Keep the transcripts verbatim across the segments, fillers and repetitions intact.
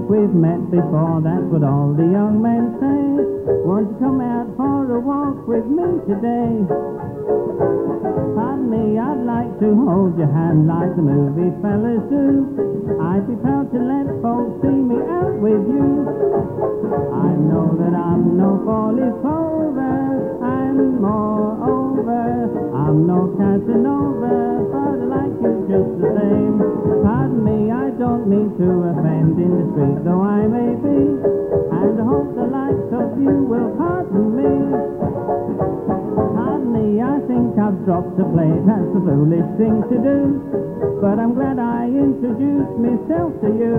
we've met before, that's what all the young men say. Won't you come out for a walk with me today? Pardon me, I'd like to hold your hand like the movie fellas do. I'd be proud to let folks see me out with you. I know that I'm no four-leaf clover, and moreover, I'm no Casanova, but I like you just the same. Pardon me, I don't mean to offend in the street, though I may be, and I hope the likes of you will pardon me. Pardon me, I think I've dropped a plate, that's a foolish thing to do, but I'm glad I introduced myself to you.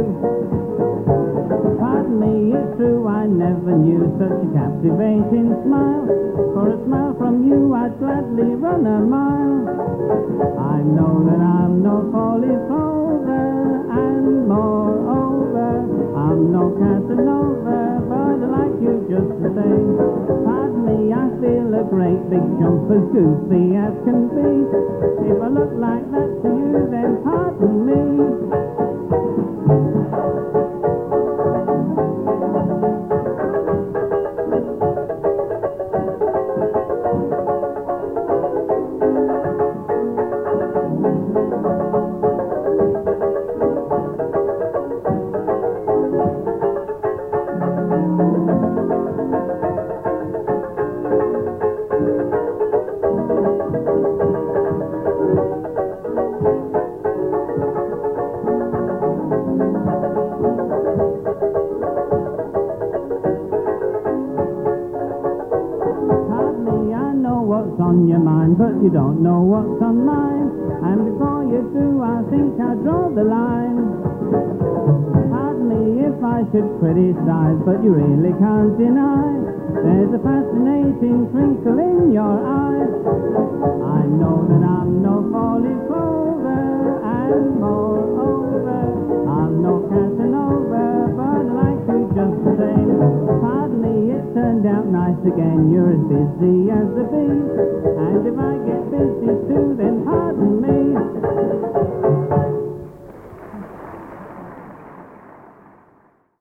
Pardon me, it's true, I never knew such a captivating smile. For a smile from you, I'd gladly run a mile. I know that I'm no four-leaf clover, and moreover, I'm no Casanova, but I like you just the same. Pardon me, I feel a great big jump as goofy as can be. If I look like that to you, then pardon me. What's on your mind, but you don't know what's on mine. And before you do, I think I'll draw the line. Pardon me if I should criticize, but you really can't deny there's a fascinating twinkle in your eyes. I know that I'm no four-leaf clover, and moreover, I'm no Casanova, but I like you just the same. Pardon me, it turned out nice again, you're as busy as a bee, and if I get busy